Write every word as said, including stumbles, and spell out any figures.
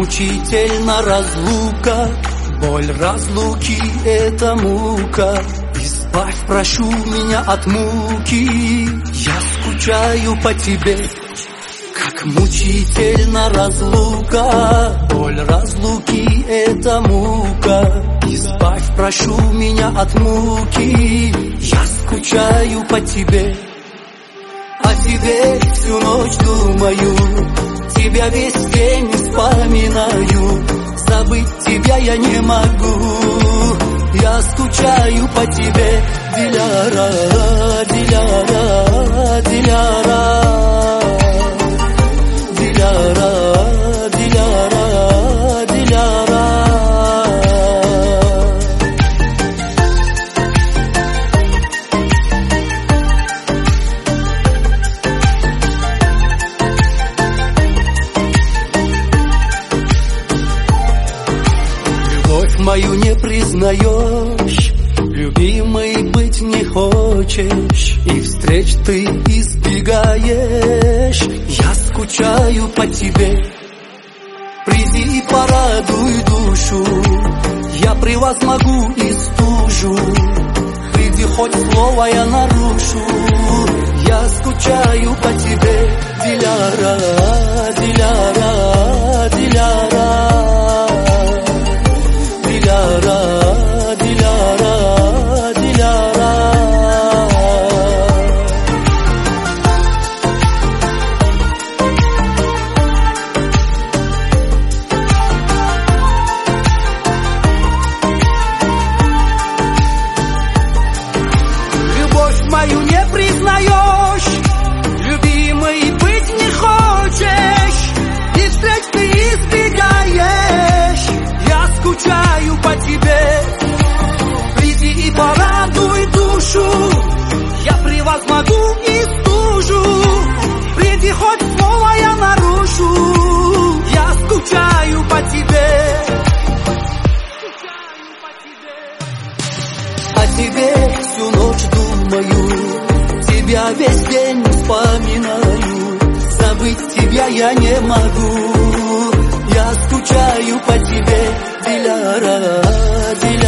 мучительна разлука, боль разлуки — это мука. Избавь, прошу меня от муки, я скучаю по тебе. Как мучительна разлука, боль разлуки — это мука. Избавь, прошу меня от муки, я скучаю по тебе. О тебе всю ночь думаю, тебя весь день вспоминаю. Забыть тебя я не могу, я скучаю по тебе. Диляра, Диляра, Диляра, Диляра, Диляра, Диляра. Любовь мою не признаешь, любимой быть не хочешь, и встреч ты избегаешь. Я скучаю по тебе. Приди и порадуй душу, я превозмогу и стужу. Приди, хоть слово я нарушу, я скучаю по тебе. Диляра, Диляра, Диляра, Диляра, Диляра, Диляра. Любовь мою не признаешь, любимой быть не хочешь, и встреч ты избегаешь. Я скучаю по тебе. Приди и порадуй душу, я превозмогу и стужу. Приди, хоть слово я нарушу, я скучаю по тебе. О тебе всю ночь думаю, тебя весь день вспоминаю. Забыть тебя я не могу, я скучаю по тебе. Диляра, Диляра.